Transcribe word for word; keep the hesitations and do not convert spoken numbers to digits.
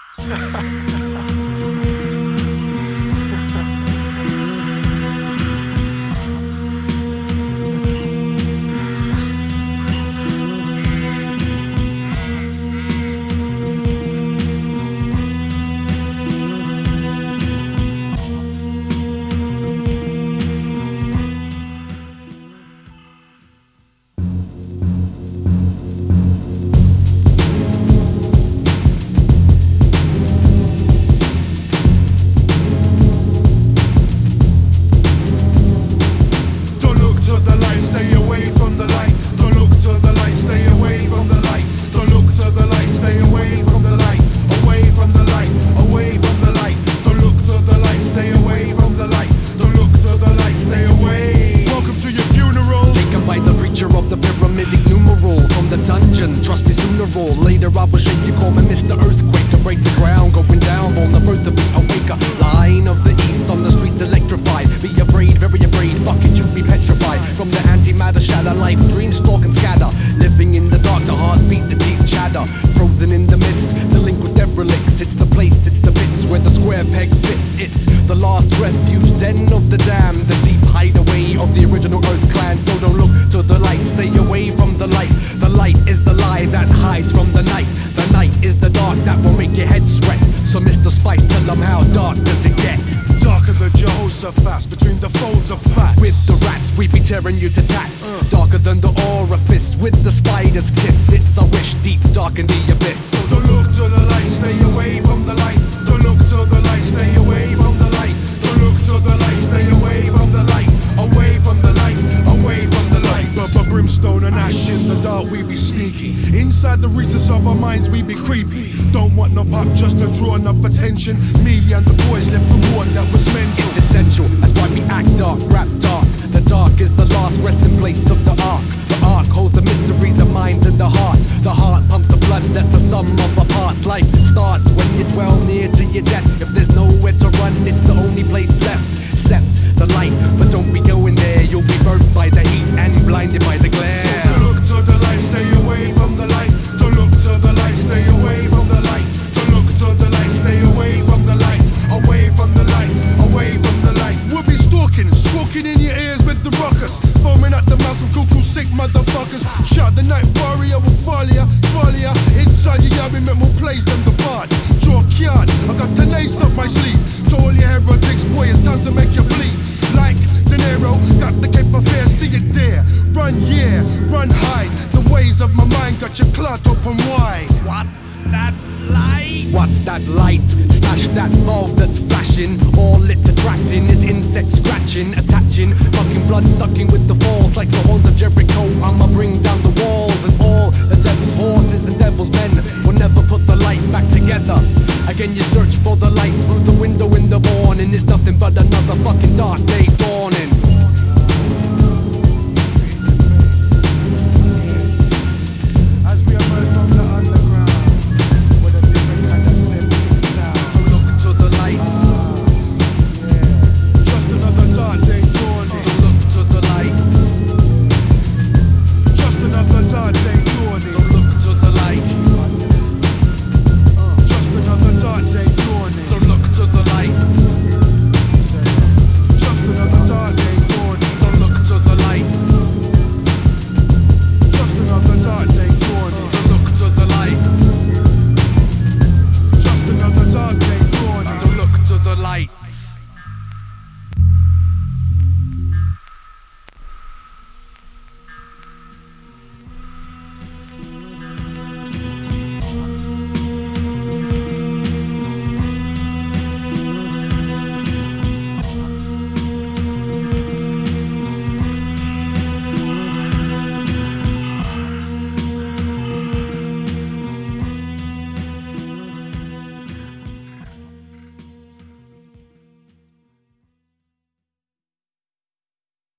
Trust me, sooner or later I will shake you. Call me Mister Earthquake and break the ground. Going down on the earth to be awake. Line of the east on the streets electrified. Be afraid, very afraid, fuck it, you be petrified. From the antimatter shatter, life dreams stalk and scatter. Living in the dark, the heartbeat, the teeth chatter. Frozen in the mist, the liquid derelicts. It's the place, it's the bits where the square peg fits. It's the last refuge, den of the damned. The deep hideaway of the original Earth clan. So don't look to the light, stay away from the light. The light is the lie that hides from the night. The night is the dark that will make your head sweat. So Mister Spice, tell them how dark does it get? Darker than Jehoshaphat between the folds of fats. With the rats, we be tearing you to tats. uh. Darker than the orifice with the spider's kiss. It's a wish deep dark in the abyss. So don't look to the light, stay away from the light. Don't look to the light, stay away from the light. Don't look to the light, stay away from the light. Away from the light, away from the light. But, but brimstone and ash in the dark, we be sneaky. Inside the recess of our minds, we be creepy. Don't want no pop just to draw enough attention. Me and the boys left the one that was mental. It's essential, that's why we act dark, rap dark. The dark is the last resting place of the ark. The ark holds the mysteries of minds in the heart. The heart pumps the blood, that's the sum of our parts. Life starts when you dwell near to your death. If there's nowhere to run, it's the only place left. Except the light, but don't be going there. You'll be burnt by the heat and blinded by the glare. So don't look to the light, stay away from the light. Don't look to the light, stay away from the light. Don't look to the light, stay away from the light. Away from the light, away from the light. We'll be stalking, squawking in your ears with the rockers. Foaming at the mouth, some cuckoo sick motherfuckers. Shout the night warrior will follow ya, swallow ya. Inside your yard, we meant we'll place them the part. Draw yard, I got the ace up my sleeve. To all your heretics, boy, it's time to make you bleed. Like De Niro, got the cape of fear, see it there. Run, yeah, run, hide. The ways of my mind got your clot open wide. What's that light? What's that light? Smash that bulb that's flashing. All it's attracting is insects scratching, attaching, fucking blood sucking with the falls. Like the horns of Jericho, I'ma bring down the walls. And all the devil's horses and devil's men will never put the light back together. Again you search for the light through the window in the morning. It's nothing but another fucking dark day dawning.